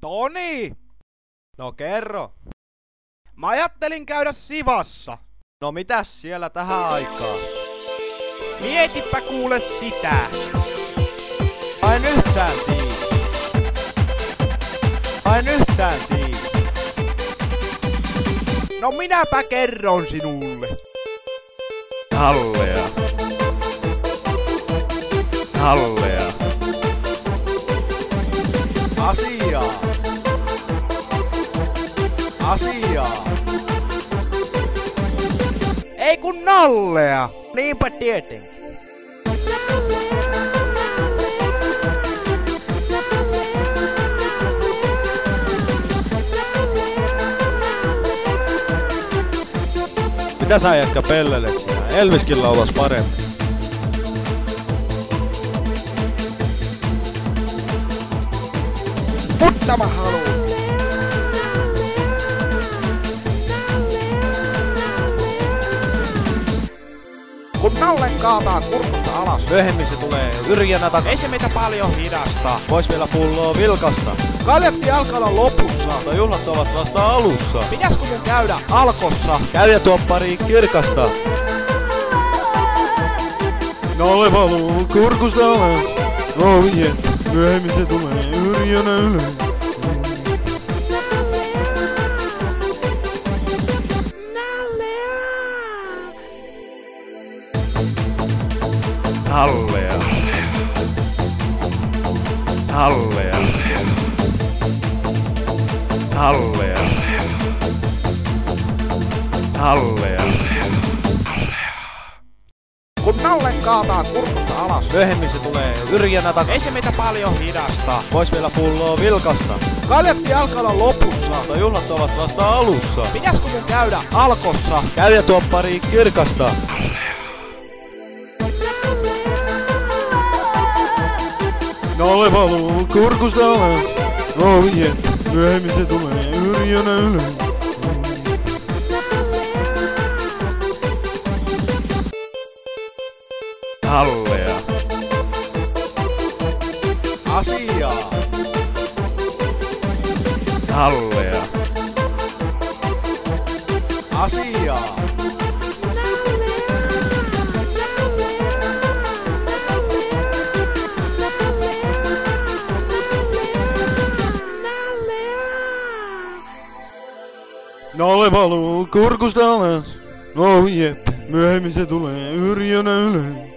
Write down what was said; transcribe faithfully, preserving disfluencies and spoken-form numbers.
Toni! No kerro. Mä ajattelin käydä Sivassa. No mitäs siellä tähän aikaan? Mietipä kuule sitä. Mä en yhtään tii. Mä en yhtään tii. No minäpä kerron sinulle. Hallea. Hallea. Asiaa. Asiaa. Ei kun nallea. Niinpä tietenkin. Mitä sä jätkä pellelet siinä? Elviskin laulas paremmin. Mutta mä haluun. Kun Nallen kaataa kurkusta alas, Myöhemmin se tulee yrjänä takas. ei se meitä paljon hidasta. Vois vielä pulloa vilkasta. Kaljatti alkaa olla lopussa, mutta juhlat ovat vasta alussa. Pitäisikö mun käydä Alkossa? Käy ja tuo pari kirkasta. Nalle valuu kurkusta alas. Oh yeah. Myöhemmin se tulee yrjänä ylös. Hallea. Hallea. Hallea. Hallea. Kun Nallen kaataa kurkusta alas, Myöhemmin se tulee yrjänä takas. ei se meitä paljon hidasta. Vois vielä pulloa vilkasta. Kaljatti alkaa olla lopussa, mutta juhlat ovat vasta alussa. Pitäisikö mun käydä Alkossa? Käy ja tuo pari kirkasta. Nalle valuu kurkusta alas. Oh yeah. Myöhemmin se tulee yrjänä ylös. Hallea. Asiaa. Hallea. Asiaa. Nalle valuu kurkusta alas. Oh jep, myöhemmin se tulee yrjänä ylös.